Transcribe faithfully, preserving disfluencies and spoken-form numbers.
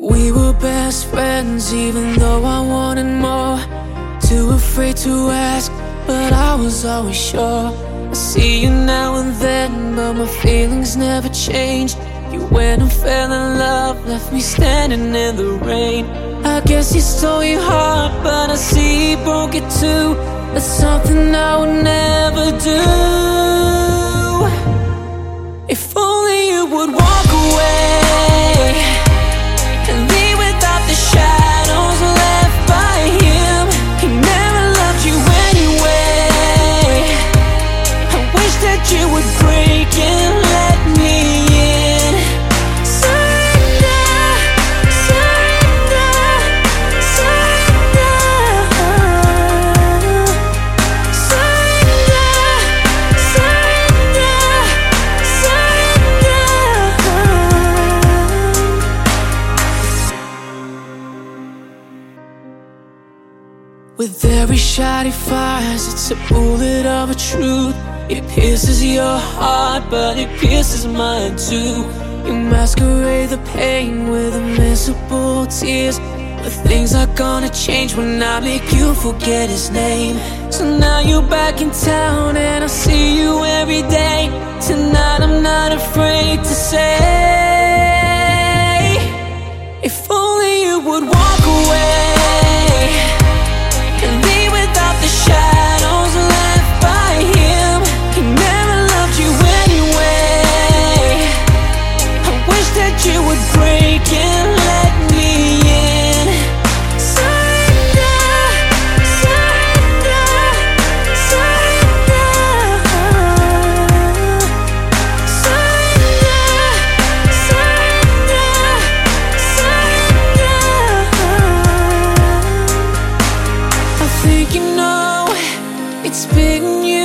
We were best friends even though I wanted more. Too afraid to ask, but I was always sure. I see you now and then, but my feelings never changed. You went and fell in love, left me standing in the rain. I guess you stole your heart, but I see you broke it too. That's something I would never do. If only you would walk away and leave without the shadows left by him. He never loved you anyway. I wish that you would break and let me in. Surrender, surrender, surrender, surrender, surrender. With every shot he fires, it's a bullet of a truth. It pierces your heart, but it pierces mine too. You masquerade the pain with invisible tears, but things are gonna change when I make you forget his name. So now you're back in town and I see you every day. Tonight I'm not afraid to say, if only you would walk away and leave without the shadows left by him. He never loved you anyway. I wish that you would break and let me in. Surrender, surrender, surrender, surrender, surrender, surrender. I think you know it's been you